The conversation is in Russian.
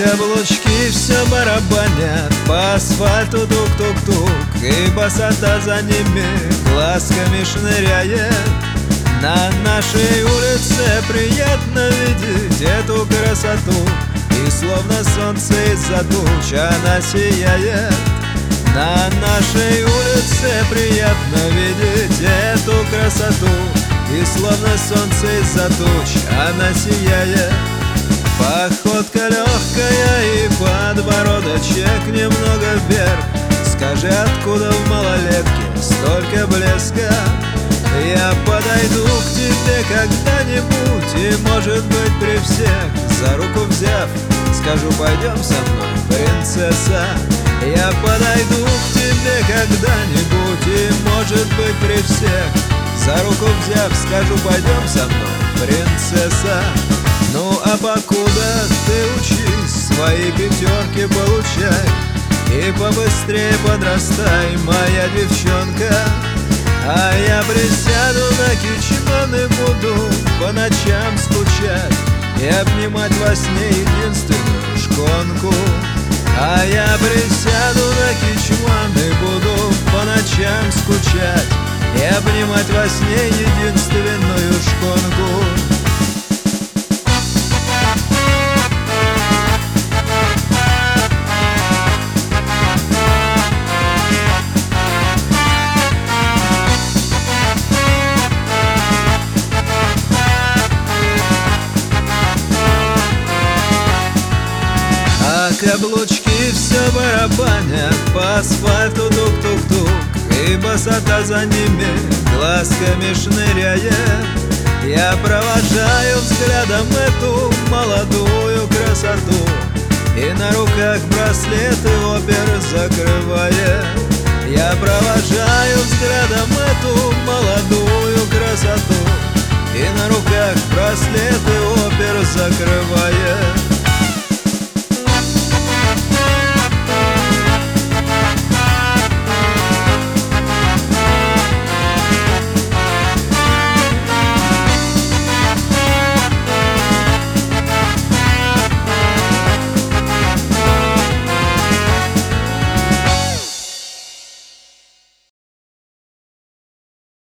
каблучки все барабанят по асфальту тук-тук-тук, и босота за ними глазками шныряет. На нашей улице приятно видеть эту красоту, и словно солнце из-за туч она сияет. На нашей улице приятно видеть эту красоту, и словно солнце из-за туч она сияет. Походка легкая и подбородочек немного вверх. Скажи, откуда в малолетке столько блеска? Я подойду к тебе когда-нибудь, и, может быть, при всех за руку взяв, скажу: пойдем со мной, принцесса. Я подойду к тебе когда-нибудь, и, может быть, при всех за руку взяв, скажу: пойдем со мной, принцесса. Ну а покуда ты учись, свои пятерки получай, и побыстрее подрастай, моя девчонка. А я присяду на кичман и буду по ночам скучать и обнимать во сне единственную шконку. А я присяду на кичман и буду по ночам скучать и обнимать во сне единственную шконку. Каблучки все барабанят по асфальту тук-тук-тук, и босота за ними глазками шныряет. Я провожаю взглядом эту молодую красоту, и на руках браслеты опер закрывает. Я провожаю взглядом эту молодую красоту, и на руках браслеты опер закрывает.